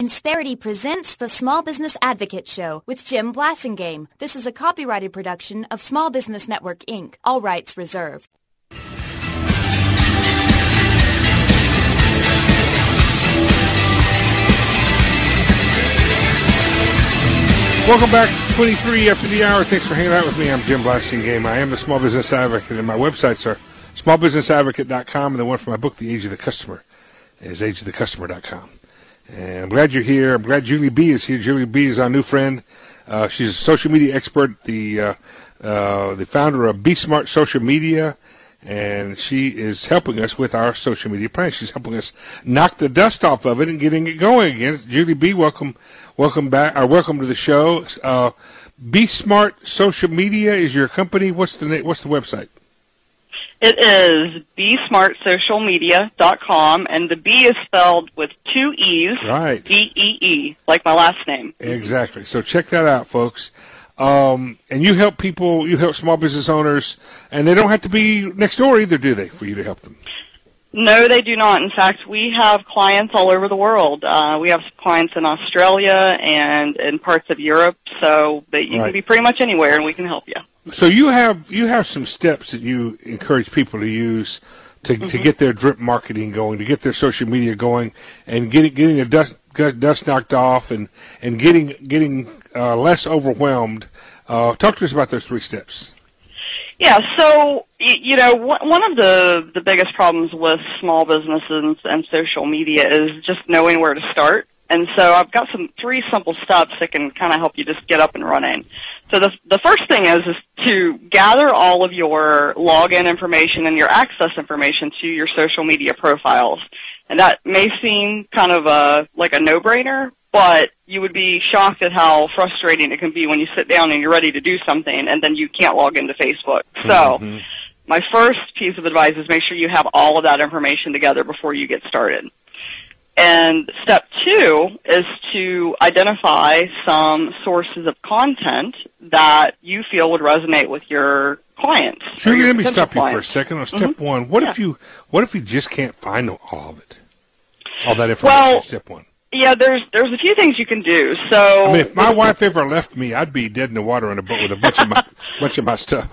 Insperity presents the Small Business Advocate Show with Jim Blasingame. This is a copyrighted production of Small Business Network, Inc., all rights reserved. Welcome back to 23 after the hour. Thanks for hanging out with me. I'm Jim Blasingame. I am the Small Business Advocate, and my websites are smallbusinessadvocate.com, and the one for my book, The Age of the Customer, is ageofthecustomer.com. And I'm glad you're here. I'm glad Julie B is here. Julie B is our new friend. She's a social media expert, the founder of Be Smart Social Media, and she is helping us with our social media plan. She's helping us knock the dust off of it and getting it going again. Julie B, welcome back, or welcome to the show. Be Smart Social Media is your company. What's the website? It is besmartsocialmedia.com, and the B is spelled with two E's. Right. D-E-E, like my last name. Exactly. So check that out, folks. And you help people, you help small business owners, and they don't have to be next door either, do they, for you to help them? No, they do not. In fact, we have clients all over the world. We have clients in Australia and in parts of Europe, so that you can be pretty much anywhere, and we can help you. So you have some steps that you encourage people to use to get their drip marketing going, to get their social media going, and getting the dust knocked off, and getting less overwhelmed. Talk to us about those 3 steps. Yeah, so, one of the biggest problems with small businesses and social media is just knowing where to start. And so I've got 3 simple steps that can kind of help you just get up and running. So the first thing is to gather all of your login information and your access information to your social media profiles. And that may seem kind of like a no-brainer, but you would be shocked at how frustrating it can be when you sit down and you're ready to do something and then you can't log into Facebook. So my first piece of advice is make sure you have all of that information together before you get started. And step 2 is to identify some sources of content that you feel would resonate with your clients. Julie, let me stop you for a second. On step 1, what if you just can't find all of it? All that information. Step 1. Yeah, there's a few things you can do. So, if my wife ever left me, I'd be dead in the water on a boat with a bunch of my stuff.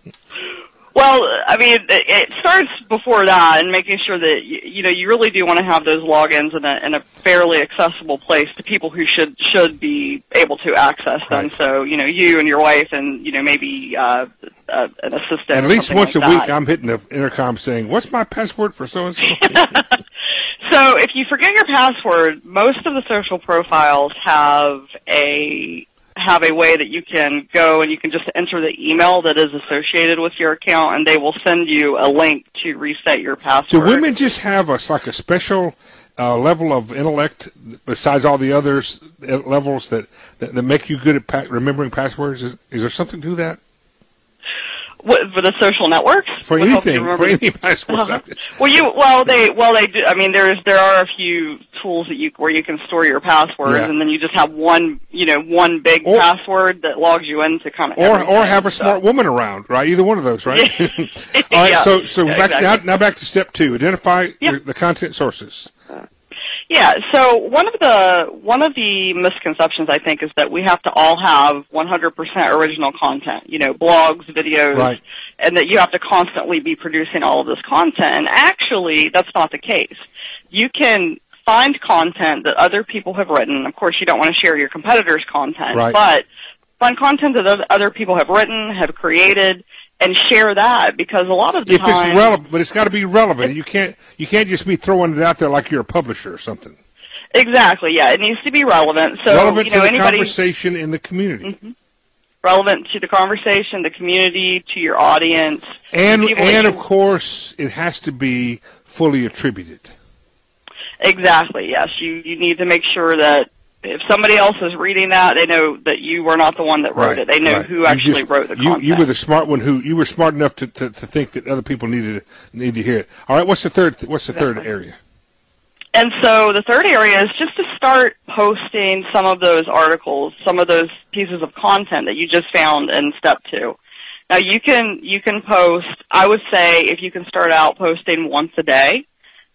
Well, it starts before that, and making sure that you really do want to have those logins in a fairly accessible place to people who should be able to access them. Right. So you and your wife, and maybe an assistant. At least once like a week, I'm hitting the intercom saying, "What's my password for so and so?" So if you forget your password, most of the social profiles have a way that you can go and you can just enter the email that is associated with your account, and they will send you a link to reset your password. Do women just have a special level of intellect besides all the others levels that make you good at remembering passwords? Is there something to that? For the social networks? For anything, for any passwords. They do. There are a few tools where you can store your passwords, and then you just have one big password that logs you into kind of. Or have a smart woman around, right? Either one of those, right? All right. So back to step 2. Identify the content sources. Yeah, so one of the misconceptions, I think, is that we have to all have 100% original content, blogs, videos, and that you have to constantly be producing all of this content. And actually, that's not the case. You can find content that other people have written. Of course, you don't want to share your competitors' content, but find content that other people have written, have created, and share that, because a lot of the time... If it's relevant, but it's got to be relevant. You can't just be throwing it out there like you're a publisher or something. Exactly, yeah. It needs to be relevant. So, relevant to the conversation in the community. Relevant to the conversation, the community, to your audience. And of course, it has to be fully attributed. Exactly, yes. You need to make sure that if somebody else is reading that, they know that you were not the one that wrote it. They know who actually wrote the content. You were the smart one you were smart enough to think that other people need to hear it. All right, what's the third area? And so the third area is just to start posting some of those articles, some of those pieces of content that you just found in step 2. Now you can post, I would say if you can start out posting once a day,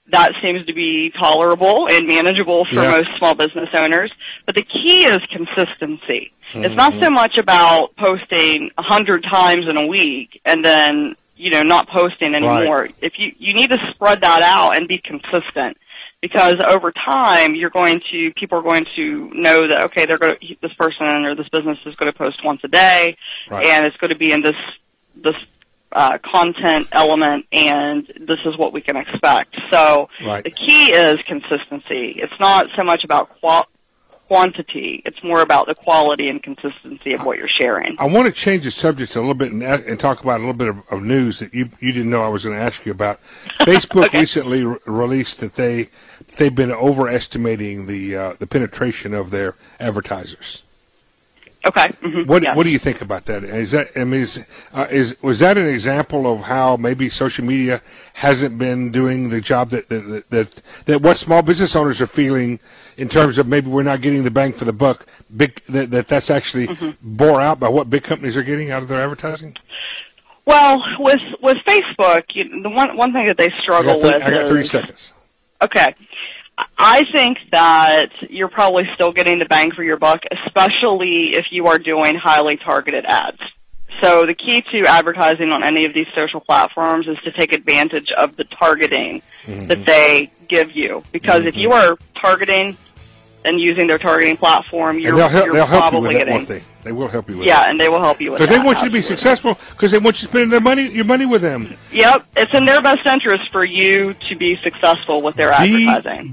that seems to be tolerable and manageable for most small business owners. But the key is consistency. It's not so much about posting 100 times in a week and then, not posting anymore. Right. If you need to spread that out and be consistent, because over time people are going to know that, okay, this person or this business is going to post once a day, right, and it's going to be in this content element, and this is what we can expect. So right, the key is consistency. It's not so much about quantity. It's more about the quality and consistency of what you're sharing. I want to change the subject a little bit and talk about a little bit of news that you didn't know I was going to ask you about. Facebook recently released that they've been overestimating the penetration of their advertisers. Okay. Mm-hmm. What do you think about that? Was that an example of how maybe social media hasn't been doing the job that what small business owners are feeling in terms of maybe we're not getting the bang for the buck? That's actually bore out by what big companies are getting out of their advertising. Well, with Facebook, the one thing that they struggle with. I got 30 seconds. Okay. I think that you're probably still getting the bang for your buck, especially if you are doing highly targeted ads. So the key to advertising on any of these social platforms is to take advantage of the targeting that they give you. Because if you are targeting and using their targeting platform, you're probably getting. They will help you with that. Yeah, and they will help you with that. Because they want you to be successful, because they want you to spend your money with them. Yep, it's in their best interest for you to be successful with their advertising.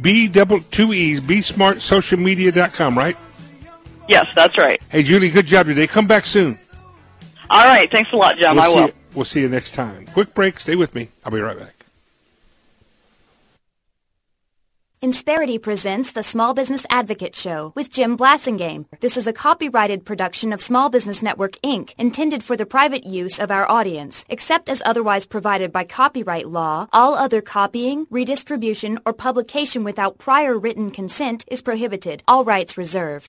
BSmartSocialMedia.com, right? Yes, that's right. Hey, Julie, good job today. Come back soon. All right, thanks a lot, Jim. I will. We'll see you next time. Quick break. Stay with me. I'll be right back. Insperity presents the Small Business Advocate Show with Jim Blasingame. This is a copyrighted production of Small Business Network, Inc., intended for the private use of our audience. Except as otherwise provided by copyright law, all other copying, redistribution, or publication without prior written consent is prohibited. All rights reserved.